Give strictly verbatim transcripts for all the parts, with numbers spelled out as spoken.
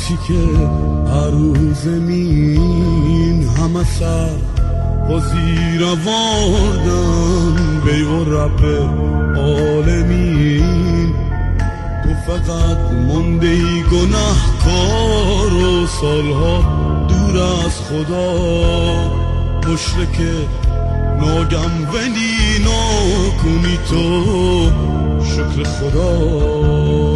وقتی که هر زمین همه سر با زیر آوردن بی و رب عالمین، تو فقط مونده ای گناهکار و سالها دور از خدا، مشرک ناگم ولی ناکنی تو شکر خدا.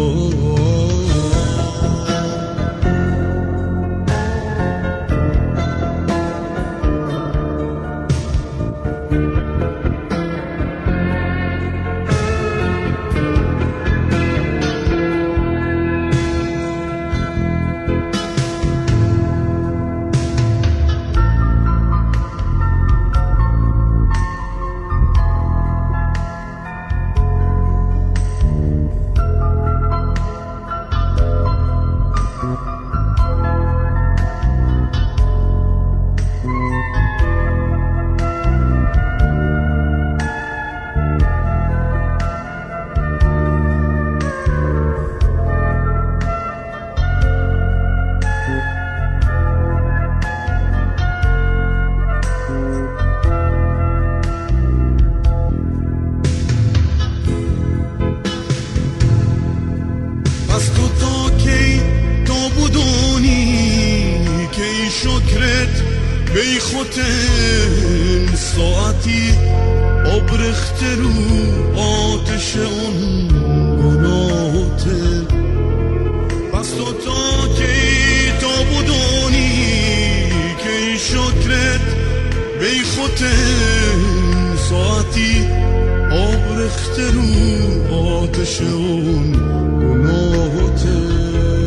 شکرت بی خوتن ساعتی آبرخت رو آتش اون گناهته، پس تو تا کی تا بدونی که شکرت بی خوتن ساعتی آبرخت رو آتش اون گناهته.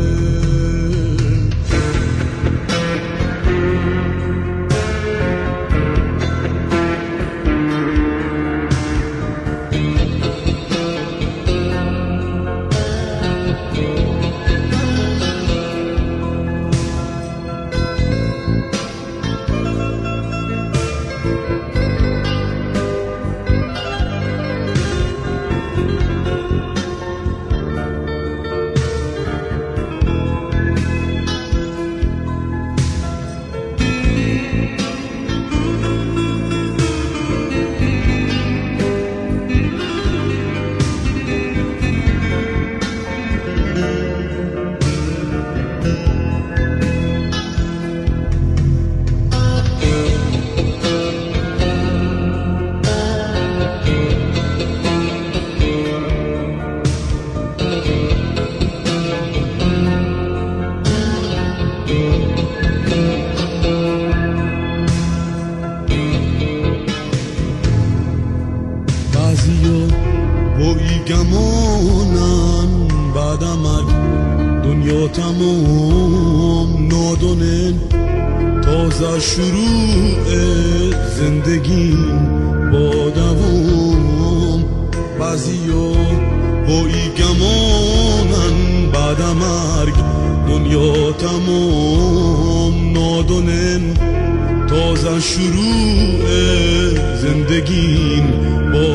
بایی گمانن بعد مرگ دنیا تمام نادونن، تازه شروع زندگی با دوام. بعضیا بایی گمانن بعد مرگ دنیا تمام نادونن، تازه شروع زندگی با